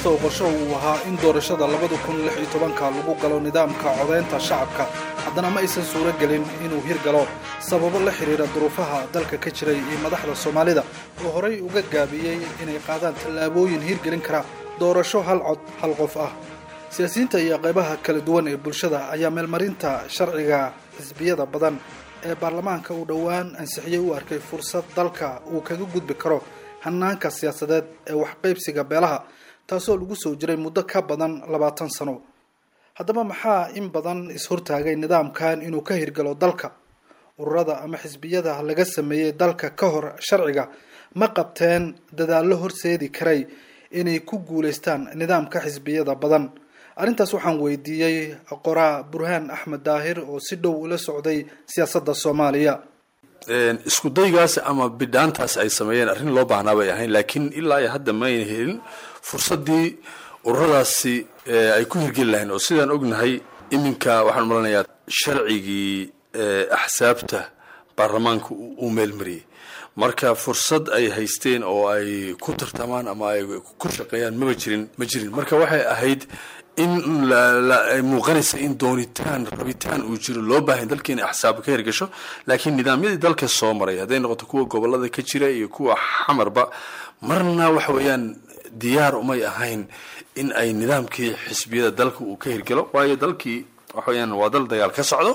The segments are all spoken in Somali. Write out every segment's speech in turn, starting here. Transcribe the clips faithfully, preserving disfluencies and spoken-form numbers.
inkastoo qorsho uu ahaa in doorashada labada kun lix iyo tobanka lagu galo nidaamka codeynta shacabka haddana ma aysan suuro gelin inuu hirgalo sababo la xiriira duruufaha dalka ka jiray iyo madaxda Soomaalida oo horey uga gaabiyay inay qaadaan tallaabooyin hirgelin kara doorasho hal cod hal qof ah. siyaasiyiinta iyo qaybaha kala duwan ee bulshada ayaa meelmarinta sharciga xisbiyada badan ee baarlamaanka uu dhawaan ansixiyay u arkay fursad dalka uu kaga gudbi karo hannaanka siyaasadeed ee wax qaybsiga beelaha taasoo lagu soo jiray muddo ka badan labaatan sano. haddaba maxaa in badan is-hortaagay nidaamkan inuu ka hirgalo dalka? ururada ama xisbiyada laga sameeyay dalka ka hor sharciga ma qabteen dadaallo horseedi karay inay ku guuleystaan nidaamka xisbiyada badan? arrintaas waxaan weydiiyey qoraa Burhaan Axmed Daahir oo si dhow ula socday siyaasadda Soomaaliya. isku daygaas ama bidhaantaas ay sameeyeen arrin loo baahnaa bay ahayn, laakiin ilaa ay hadda ma ayna helin fursaddii ururadaasi ay ku hirgeli lahayn. oo sidaan ognahay iminka waxaan malanayaa sharcigii axsaabta baarlamaanka uu meelmariyey, marka fursad ay haysteen oo ay ku tartamaan ama ay ku shaqeeyaan maba jirin ma jirin marka waxay ahayd in ay muuqanaysa in doonitaan rabitaan uu jiro loo baahan dalka inay axsaab ka hirgasho. laakiin nidaamyadii dalka soo maray hadday noqoto kuwa gobolada ka jira iyo kuwa xamarba marna waxa weeyaan diyaar umay ahayn in ay nidaamkii xisbiyada dalka uu ka hirgalo, waayo dalkii waxa weeyaan waa dal dagaal ka socdo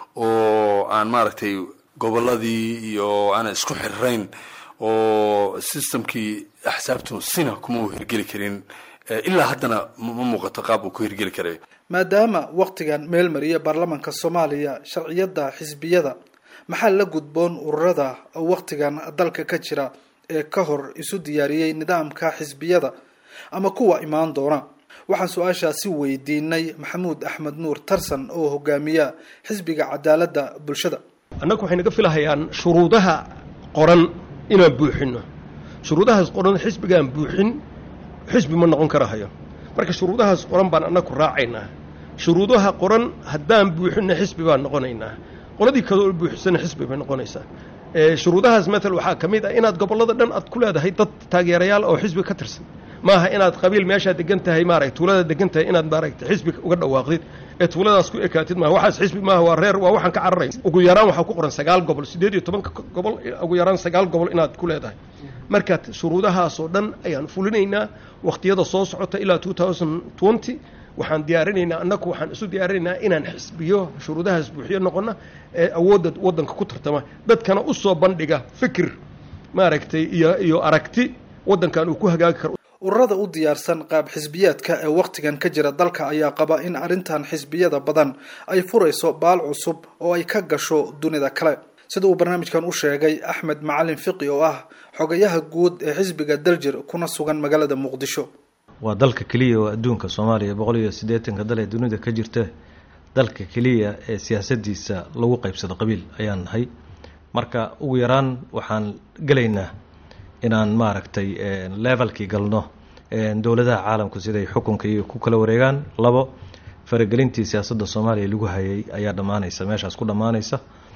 oo aan maaragtay goboladii iyo aan isku xirrayn oo systemkii axsaabtu sina kuma uu hirgeli karin ilaa haddana ma muuqato qaab uu ku hirgeli karay. maadaama waqtigan meel mariya baarlamaanka Soomaaliya sharciyada xisbiyada, maxaa la gudboon ururada waqtigan dalka ka jira ee ka hor isu diyaariyay nidaamka xisbiyada ama kuwa imaan doona? waxaan su'aashaasi weydiinay Maxamuud Axmed Nuur Tarsan oo hogaamiya xisbiga cadaaladda bulshada. annagu waxay naga filahayaan shuruudaha qoran inaan buuxino. shuruudahaas qoran xisbigaan buuxin xisbi ma noqon karahayo. marka shuruudahaas qoran baan annagu raacaynaa. shuruudaha qoran haddaan buuxino xisbi baan noqonaynaa. qoladii kale oo buuxisana xisbi bay noqonaysaa. ee shuruudahaas mesela waxaa ka mid ah inaad gobolada dhan aad ku leedahay dad taageerayaal oo xisbi ka tirsan. maaha inaad qabiil meesha degan tahay maaragtay tuulada degan tahay inaad maaragtay xisbi uga dhawaaqdid ee tuuladaas ku ekaatid maaha. waxaas xisbi maaha, waa reer, waa waxaan ka cararay. ugu yaraan waxaa ku qoran sagaal gobol sideed iyo toban gobol ugu yaraan sagaal gobol inaad ku leedahay. marka shuruudahaas oo dhan ayaan fulinaynaa waqtiyada soo socota ilaa two thousand twenty. waxaan diyaarinaynaa annagu waxaan isu diyaarinaynaa inaan xisbiyo shuruudahaas buuxiyo noqona ee awoodda waddanka ku tartama, dadkana u soo bandhiga fikir maaragtay iyo iyo aragti waddankan uu ku hagaagi karo. ururada u diyaarsan qaab xisbiyaadka ee waqtigan ka jira dalka ayaa qaba in arrintan xisbiyada badan ay furayso baal cusub oo ay ka gasho dunida kale, sida uu barnaamijkan u sheegay Axmed Macalin Fiqi oo ah xogayaha guud ee xisbiga Daljir kuna sugan magaalada Muqdisho. waa dalka kaliya oo adduunka Soomaaliya boqol iyo siddeetan ka dal ee dunida ka jirta dalka kaliya ee siyaasadiisa lagu qaybsado qabiil ayaan nahay. marka ugu yaraan waxaan galaynaa inaan maaragtay levelkii galno dowladaha caalamku siday xukunka iyo ku kala wareegaan. labo, faragelintii siyaasadda Soomaaliya lagu hayay ayaa dhamaanaysa, meeshaas ku dhamaanaysa.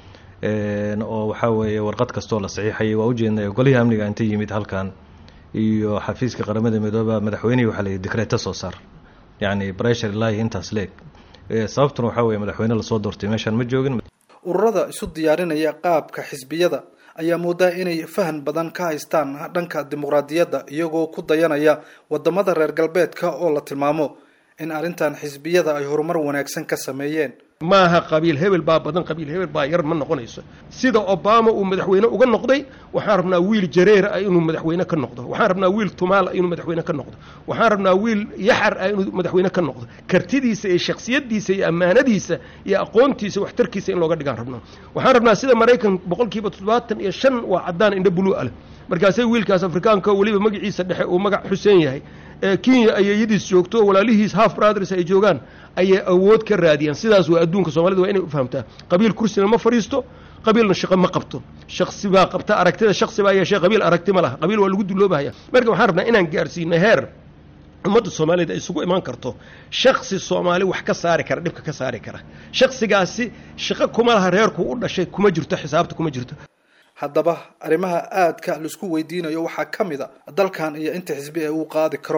oo waxa weeye warqad kastoo la saxiixayay waa ujeednay golaha amniga inta yimid halkan iyo xafiiska qaramada midoobay madaxweynaha waxa la yidhi decreto soo saar, yani pressure ilaahi intaas leeg. sababtuna waxa weeye madaxweyne la soo doortay meeshan ma joogin. ururada isu diyaarinaya qaabka xisbiyada ayaa moodaa inay fahan badan ka haystaan dhanka dimuqraadiyadda iyagoo ku dayanaya wadamada reer galbeedka oo la tilmaamo in arrintan xisbiyada ay horumar wanaagsan ka sameeyeen. maaha qabiil hebel baa badan qabiil hebel baa yar ma noqonayso. sida Obama uu madaxweyne uga noqday waxaan rabnaa wiil jareer ah inuu madaxweyne ka noqdo. waxaan rabnaa wiil tumaal inuu madaxweyne ka noqdo. waxaan rabnaa wiil yaxar ah inuu madaxweyne ka noqdo. kartidiisa iyo shakhsiyadiisa iyo amaanadiisa iyo aqoontiisa waxtarkiisa in looga dhigaan rabnaa. waxaan rabnaa sida Mareykan boqolkiiba toddobaatan iyo shan waa cadaan indho blue ah. markaasay wiilkaas Afrikaanka waliba magaciisa dhexe uu magac Xuseen yahay. ee Kenya ayaydiis joogto walaalihiis half brothers ay joogaan ayay awood ka raadiyaan. sidaas waa adduunka Soomaalida waa inay u fahamtaa. qabiil kursina ma fariisto, qabiilna shaqo ma qabto. shakhsi baa qabta aragtida, shakhsi baa yeeshay qabiil aragti ma laha. qabiil waa lagu duloobaya. marka waxaan rabnaa inaan gaarsiino heer ummadda Soomaalida ay isugu imaan karto shakhsi Soomaali wax ka saari kara, dhibka ka saari kara. shakhsigaasi shaqo kuma laha reerku u dhashay, kuma jirto xisaabta, kuma jirto. haddaba arrimaha aadka la isku weydiinayo waxaa ka mid a dalkan iyo inta xisbi ee uu qaadi karo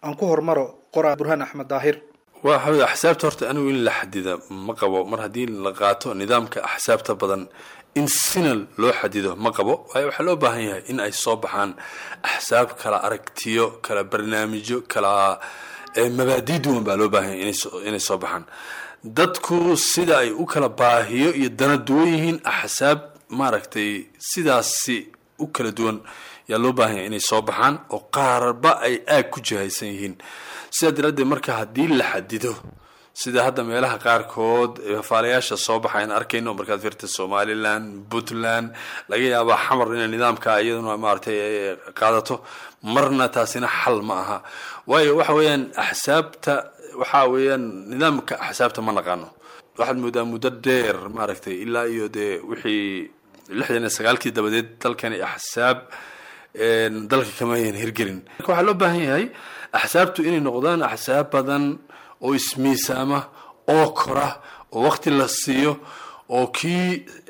aan ku hormaro qoraa burhaan axmed daahir. waa xawda axsaabta horta anigu in la xadida ma qabo mar haddii la qaato nidaamka axsaabta badan in sinal loo xadido ma qabo waayo waxaa loo baahan yahay in ay soo baxaan axsaab kala aragtiyo kala barnaamijyo kala mabaadii duwan baa loo baahan yahay inay soo baxaan dadku sida ay u kala baahiyo iyo dana duwan yihiin axsaab maaragtay sidaasi u kala duwan yaa loo baahan yahay inay soo baxaan oo qaarba ay aag ku jihaysan yihiin sidaa daraaddeed marka haddii la xadido sida hadda meelaha qaarkood faalayaasha soo baxayn arkayno markaad fiirta Somaliland Puntland laga yaabaa xamar in nidaamka iyaduna maartay qaadato marna taasina xal ma aha waayo waxa weeyaan axsaabta waxa weeyaan nidaamka axsaabta ma naqaano waxaad moodaa muddo dheer maaragtay ilaa iyo de wixii lixdan iyo sagaalkii dabadeed dalkani axsaab een dalka kama yahin hirgelin marka waxa loo baahan yahay axsaabtu inay noqdaan axsaab badan oo ismiisaama oo kora oo waqti la siiyo oo kii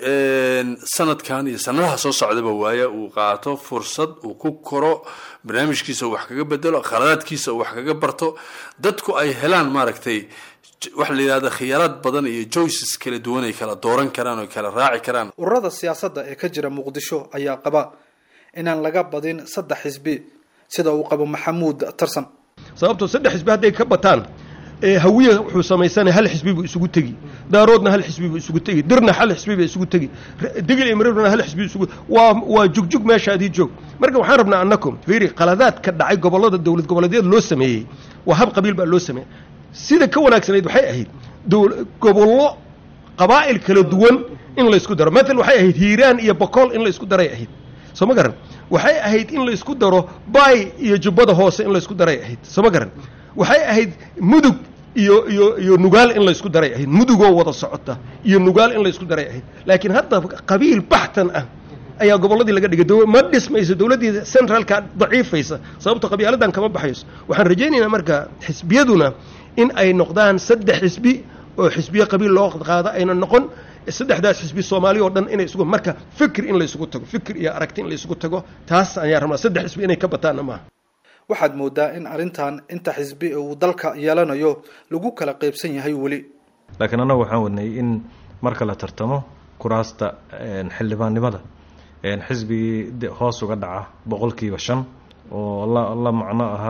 sanadkan iyo sanadaha soo socdaba waaya uu qaato fursad uu ku koro barnaamijkiisa wax kaga bedelo khaladaadkiisa wax kaga barto dadku ay helaan maaragtay wax la yiraahdo khiyaarad badan iyo choices kala duwan ay kala dooran karaan oo kala raaci karaan. ururada siyaasadda ee ka jira Muqdisho ayaa qaba inaan laga badin saddex xisbi sida uu qabo Maxamuud Tarsan. sababtoo saddex xisbi hadday ka bataan ee hawiye wuxuu sameeysan hal xisbi buu isugu tagi daaroodna hal xisbi buu isugu tagi dirna hal xisbi buu isugu tagi digil imreebna hal xisbi isugu waa waa jugjug meeshaadii joog marka waxaan rabnaa annakum fiiri qaladaad ka dhacay gobolada dawlad goboleedyada loo sameeyay waa hab qabiil baa loo sameeyay sida ka wanaagsanayd waxay ahayd gobollo qabaa'il kala duwan in la isku daro mesela waxay ahayd Hiiraan iyo Boqol in la isku daray ahayd soo ma garan waxay ahayd in la isku daro Bay iyo Jubbada hoose in la isku daray ahayd soo ma garan waxay ahayd Mudug iyo iyo iyo Nugaal in la isku daray ahayd Mudugoo wada socota iyo Nugaal in la isku daray ahayd laakiin hadda qabiil baxtan ah ayaa goboladii laga dhigay ma dhismayso dawladii centralka daciifaysa sababta qabiiladan kama baxayso waxaan rajaynaynaa marka xisbiyaduna in ay noqdaan saddex xisbi oo xisbiye qabiil loo qaado ayna noqon saddexdaas xisbi Soomaali oo dhan inay isugu marka fikir in la isugu tago fikir iyo aragti in la isugu tago taas ayaa rabnaa saddex xisbi inay ka bataan ma waxaad moodaa in arintan inta xisbi uu dalka yeelanayo lagu kala qaybsan yahay wali laakiin anagu waxaan wadnay in marka la tartamo kuraasta xildhibaannimada een xisbigii hoos uga dhaca boqolkiiba shan oo la la macno aha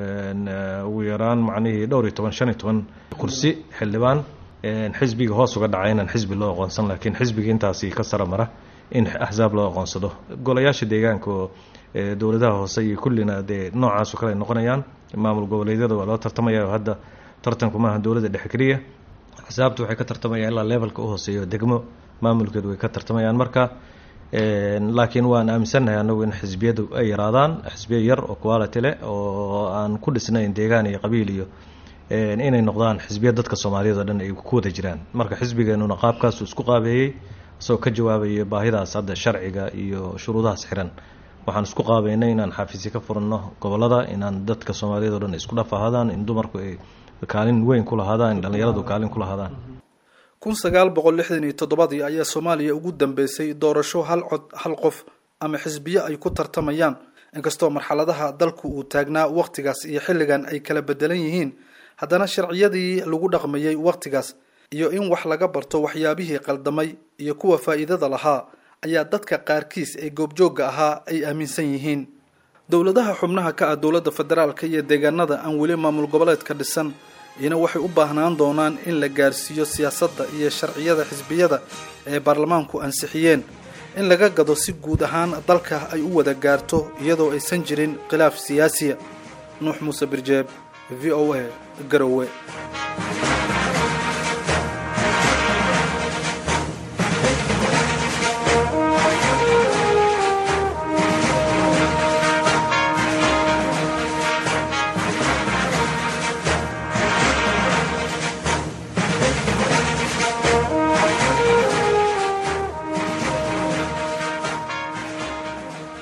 ugu yaraan macnihii dhowr iyo toban shan iyo toban kursi xildhibaan een xisbiga hoos uga dhacay inaan xisbi loo aqoonsan laakiin xisbiga intaasi ka sara mara in ahzaab loo aqoonsado golayaasha deegaanka oo dawladaha hoose iyo kullina de noocaas oo kale noqonayaan maamul goboleedyada waa loo tartamaya hadda tartanku maaha dawladda dhexe kaliya ahzaabtu waxay ka tartamayaan ilaa levelka u hooseeyo degmo maamulkeedu way ka tartamayaan marka een laakiin waan aaminsanahay anagu in xisbiyadu ay yaraadaan xisbiyo yar oo quality leh oo aan ku dhisnayn deegaan iyo qabiil iyo een inay noqdaan xisbiyo dadka Soomaaliyeed oo dhan ay ku wada jiraan marka xisbigeenuna qaabkaas isku qaabeeyay soo ka jawaabay baahidaas hadda sharciga iyo shuruudaha xiran waxaan isku qaabeynay inaan xafiisi ka furno gobolada inaan dadka Soomaaliyeed oo dhan isku dhafaadaan in dumarku ay kaalin weyn ku lahaadaan dhalinyaradu kaalin ku lahaadaan kun sagaal boqol lixdan iyo toddoba ayaa Soomaaliya ugu dambeysay doorasho hal cod hal qof ama xisbiye ay ku tartamayaan inkastoo marxaladaha dalku uu taagnaa waqtigaas iyo xilligan ay kala bedelan yihiin haddana sharciyadii lagu dhaqmayay waqtigaas iyo in wax laga barto waxyaabihii qaldamay iyo kuwa faa'iidada lahaa ayaa dadka qaarkiis ee goobjooga ahaa ay aaminsan yihiin dawladaha xubnaha ka ah dawladda federaalka iyo deegaanada aan weli maamul goboleedka dhisan ina waxay u baahnaan doonaan in la gaarsiiyo siyaasadda iyo sharciyada xisbiyada ee baarlamaanku ansixiyeen in laga gado si guud ahaan dalka ay u wada gaarto iyadoo aysan jirin khilaaf siyaasi. Nuux Muuse Birjeeb, V O A, Garowe.